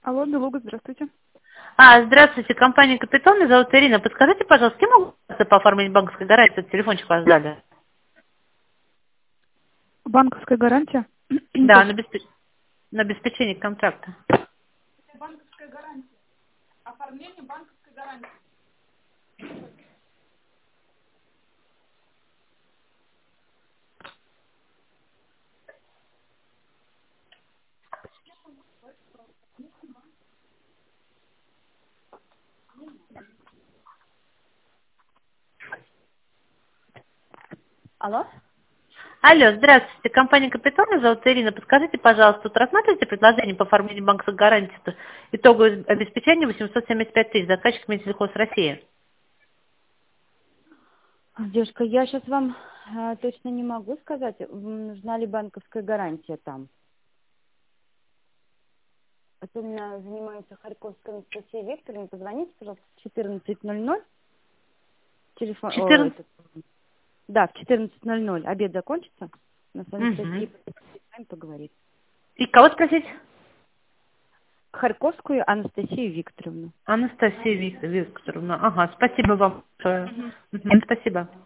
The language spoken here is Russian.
Алло, Белуга, здравствуйте. Здравствуйте, компания «Капитон», меня зовут Ирина. Подскажите, пожалуйста, кем могу по оформлению банковской гарантии? Тут телефончик вас дали. Банковская гарантия. Да, на обеспечение контракта. Банковская гарантия. Оформление банковской гарантии. Алло? Алло, здравствуйте, компания «Капитон», меня зовут Ирина. Подскажите, пожалуйста, тут рассматриваете предложение по оформлению банковской гарантии? Итоговое обеспечение 875 тысяч, заказчик Минсельхоз России. Девушка, я сейчас вам точно не могу сказать, нужна ли банковская гарантия там. Это у меня занимается Харьковская Анастасия Викторовна. Позвоните, пожалуйста, в 14:00. Телефон, 14. да, в 14:00. Обед закончится. У нас Угу. Анастасия с вами поговорит. И кого спросить? Харьковскую Анастасию Викторовну. Анастасия Викторовна. Ага, спасибо вам большое. Мгм. Мгм, спасибо.